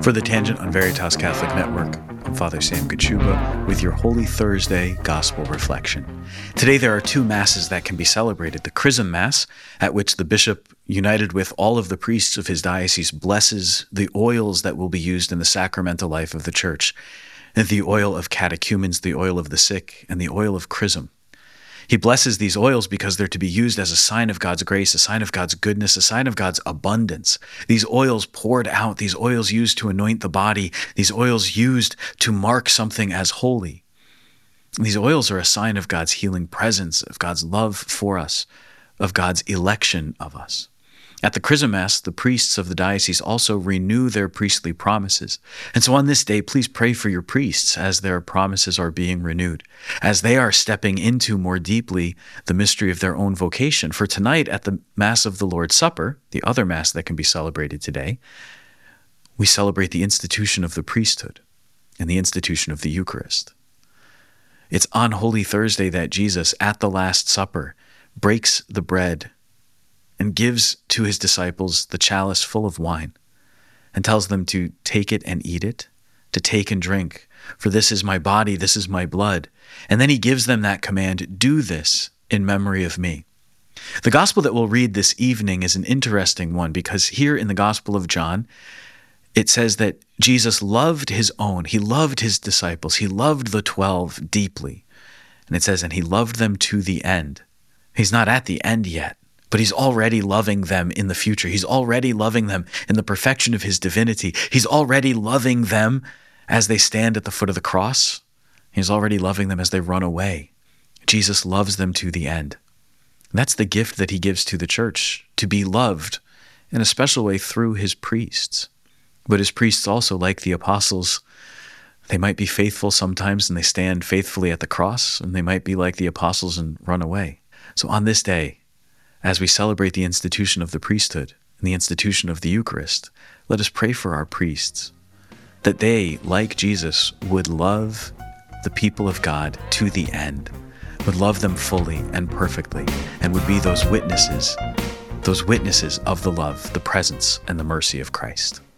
For the Tangent on Veritas Catholic Network, I'm Father Sam Gachuba with your Holy Thursday Gospel Reflection. Today there are two Masses that can be celebrated. The Chrism Mass, at which the bishop, united with all of the priests of his diocese, blesses the oils that will be used in the sacramental life of the Church, and the oil of catechumens, the oil of the sick, and the oil of chrism. He blesses these oils because they're to be used as a sign of God's grace, a sign of God's goodness, a sign of God's abundance. These oils poured out, these oils used to anoint the body, these oils used to mark something as holy. These oils are a sign of God's healing presence, of God's love for us, of God's election of us. At the Chrism Mass, the priests of the diocese also renew their priestly promises. And so on this day, please pray for your priests as their promises are being renewed, as they are stepping into more deeply the mystery of their own vocation. For tonight at the Mass of the Lord's Supper, the other Mass that can be celebrated today, we celebrate the institution of the priesthood and the institution of the Eucharist. It's on Holy Thursday that Jesus, at the Last Supper, breaks the bread and gives to his disciples the chalice full of wine and tells them to take it and eat it, to take and drink, for this is my body, this is my blood. And then he gives them that command, do this in memory of me. The gospel that we'll read this evening is an interesting one because here in the Gospel of John, it says that Jesus loved his own, he loved his disciples, he loved the 12 deeply. And it says, and he loved them to the end. He's not at the end yet, but he's already loving them in the future. He's already loving them in the perfection of his divinity. He's already loving them as they stand at the foot of the cross. He's already loving them as they run away. Jesus loves them to the end. And that's the gift that he gives to the Church, to be loved in a special way through his priests. But his priests also, like the apostles, they might be faithful sometimes and they stand faithfully at the cross, and they might be like the apostles and run away. So on this day, as we celebrate the institution of the priesthood and the institution of the Eucharist, let us pray for our priests, that they, like Jesus, would love the people of God to the end, would love them fully and perfectly, and would be those witnesses of the love, the presence, and the mercy of Christ.